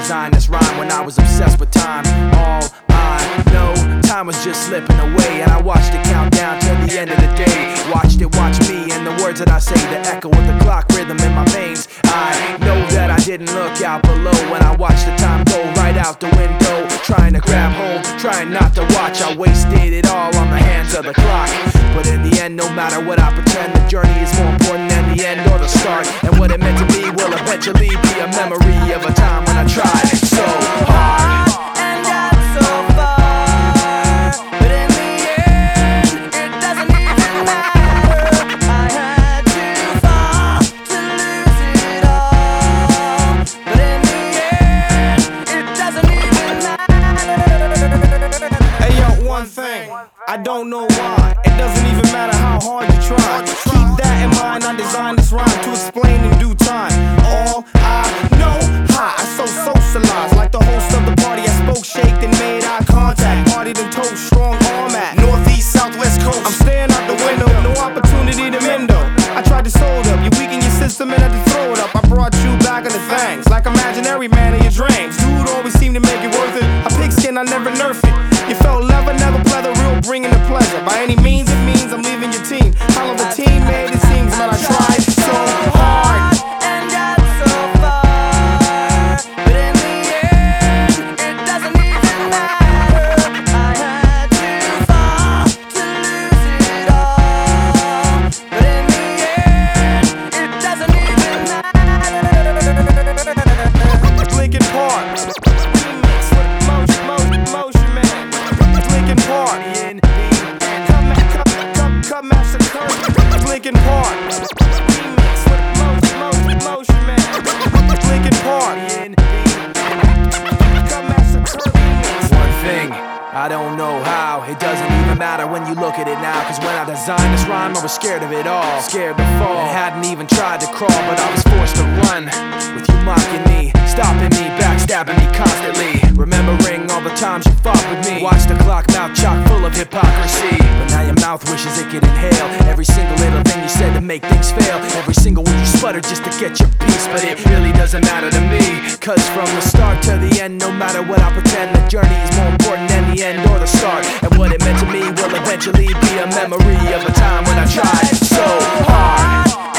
designed this rhyme when I was obsessed with time. All I know, time was just slipping away, and I watched it count down till the end of the day. Watched it watch me, and the words that I say, the echo of the clock rhythm in my veins. I know that I didn't look out below when I watched the time go right out the window. Trying to grab hold, trying not to watch, I wasted it all on the hands of the clock. But in the end, no matter what I pretend, the journey is more important than the end or the start. And what it meant to me will eventually be a memory of a time when I tried so hard. I don't know why, it doesn't even matter how hard you try. Keep that in mind, I designed this rhyme to explain in due time. All I know, I so socialized. Like the host of the party, I spoke, shaked, and made eye contact. Partied and told strong arm at Northeast, Southwest coast. I'm staring out the window, no opportunity to mend up. I tried to sold up, you weaken your system and had to throw it up. I brought you back into things, like imaginary man in your dreams. Dude always seemed to make it worth it. A pigskin, I never nerf it. You felt leather, never pleather, real bringing the pleasure. By any means, it means I'm leaving your team. How long the team made it seems, but I tried so hard and got so far. But in the end, it doesn't even matter. I had to fall to lose it all. But in the end, it doesn't even matter. Linkin Park. Linkin Park, Linkin Park, remix with Motion Man. Linkin Park, one thing, I don't know how. It doesn't even matter when you look at it now. Cause when I designed this rhyme, I was scared of it all. Scared to fall, and hadn't even tried to crawl. But I was forced to run, with you mocking me, stopping me, backstabbing me constantly. Remembering all the times you fought with me. Watch the clock, mouth chock full of hypocrisy. But now your mouth wishes it could inhale every single little thing you said to make things fail. Every single word you sputtered just to get your piece. But it really doesn't matter to me. Cause from the start to the end, no matter what I pretend, the journey is more important than the end or the start. And what it meant to me will eventually be a memory of a time when I tried so hard.